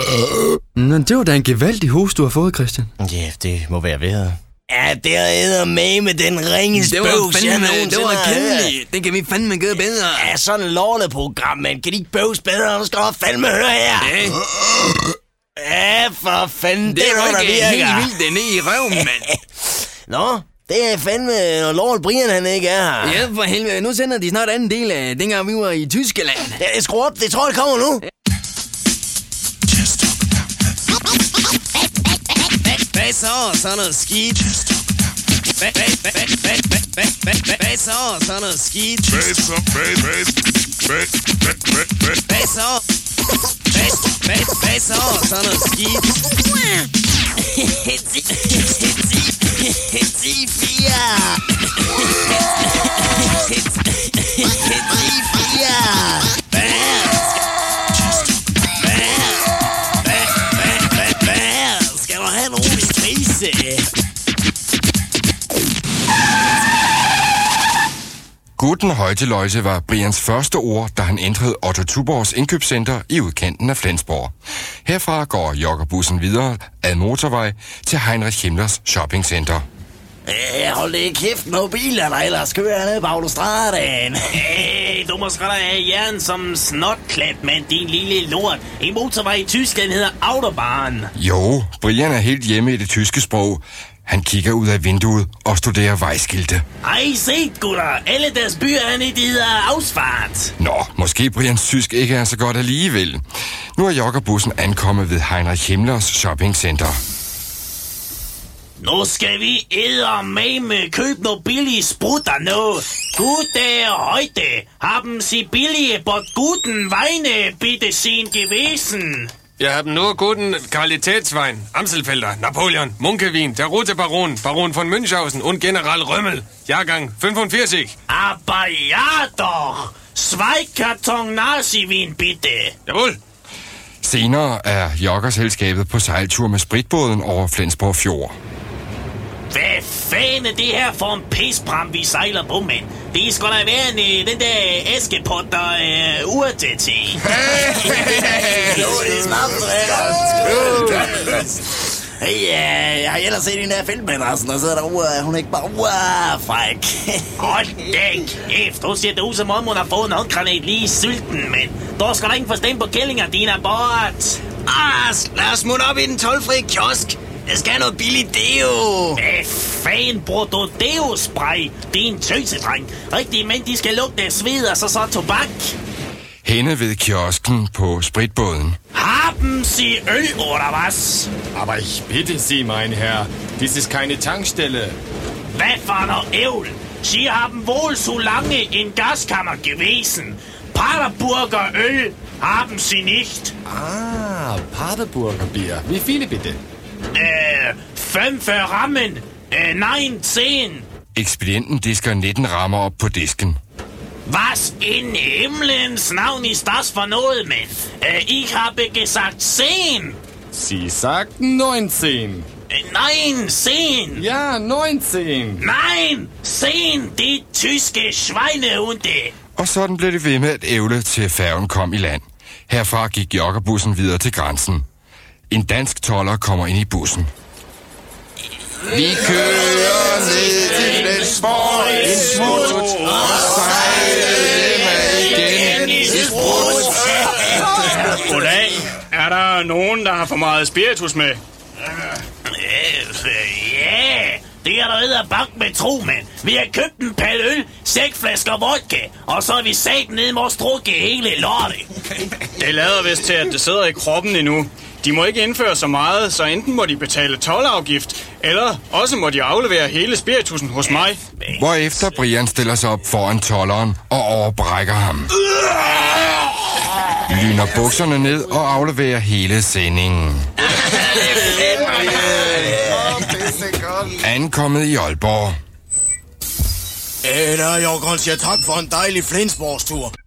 Nå, det var da en gevaldig host, du har fået, Christian. Ja, det må være ved. Ja, det er med den ringeste bøvs, jeg nogensinde det var har hørt. kendeligt. Det kan vi fandme gøre bedre. Ja, sådan et lorteprogram, men kan de ikke bøvs bedre? Nu skal jeg fandme høre her. Ja, for fanden, det er noget, der virker. Helt vildt det ned i røven, mand. Nå, det er fandme når Lord Brian, han ikke er her. Ja, for helvede. Nu sender de snart anden del af dengang vi var i Tyskland. Ja, skru op, det tror jeg kommer nu. Hvad så? Sådan noget skidt. Hvad så? Sådan noget skidt. Hvad så? Hvad så? Sådan noget skidt. 10-4. Skal du have en rolig krise? Guten Højteløjse var Brians første ord, da han ændrede Otto Tuborgs indkøbscenter i udkanten af Flensborg. Herfra går joggerbussen videre ad motorvej til Heinrich Himmlers shoppingcenter. Hold det kæft med biler, der ellers kører ned på autostraden. Du må sgu da have jern som snotklat, med din lille lort. En motorvej i Tyskland hedder Autobahn. Jo, Brian er helt hjemme i det tyske sprog. Han kigger ud af vinduet og studerer vejskilte. Ej, set, gutter. Alle deres byer er det hedder Ausfahrt. Nå, måske Brians tysk ikke er så godt alligevel. Nu er joggerbussen ankommet ved Heinrich Himmlers shoppingcenter. Nu skal vi eddermame købe noget billige sprutter nu. Gute heute haben Sie billige på guten Weine bitte sin gewesen. Jeg har nur guten Qualitätswein, Amstelfelder, Napoleon, Munkevin, der Rote Baron, Baron von Münchhausen und General Römmel, Jahrgang 45. Aber ja doch, 2 Karton Nazi-Vin bitte. Jawohl. Senere er joggerselskabet på sejltur med spritbåden over Flensborg Fjord. Hvad fanden er det her for en pisbram, vi sejler på, mand? Det skal da være den der Askepot, der er urte til. Jeg har ellers set den der feltmadressen, og så er der hun er ikke bare fræk. Hold da kæft, hun ser det ud som om, hun har fået en håndgranat lige i sylten, men der skal da ingen forstemme på kællinger, din abort. Lad os smutte op i den tolvfri kiosk. Jeg skal have noget billigt deo. Hvad fanden bruger du deo-spray? Det er en tøsedreng. Rigtige mænd, de skal lugte af sved og så tobak. Henne ved kiosken på spritbåden. Haben Sie Öl oder was? Aber ich bitte Sie, mein Herr, dies ist keine Tankstelle. Hvad for noget ævl? Sie haben wohl so lange in Gaskammer gewesen. Paderburger Öl haben Sie nicht. Paderburger Bier. Wie viele bitte? 5 für Rammen. Nein, 10. Ekspedienten disker 19 rammer op på disken. Was in himlens Navn ist das for noget, mand? Ich habe gesagt 10. Sie sagten 19. Nein, 10. Ja, 19. Nein, 10, die tyske Schweinehunde. Og sådan blev det ved med at ævle til færgen kom i land. Herfra gik joggerbussen videre til grænsen. En dansk toller kommer ind i bussen. Vi kører ned til Flensborg en smut og sejler igen i sprut. Goddag. Er der nogen, der har for meget spiritus med? Ja, det er der ved at banke med tro, mand. Vi har købt en palle øl, 6 flasker vodka, og så har vi sat ned med at strukke hele lortet. Det lader vist til, at det sidder i kroppen endnu. De må ikke indføre så meget, så enten må de betale toldafgift, eller også må de aflevere hele spiritusen hos mig. Hvorefter Brian stiller sig op foran tolderen og overbrækker ham. Lyner bukserne ned og afleverer hele sendingen. Ankommet i Aalborg. Der er jo godt siger tak for en dejlig Flensborgstur.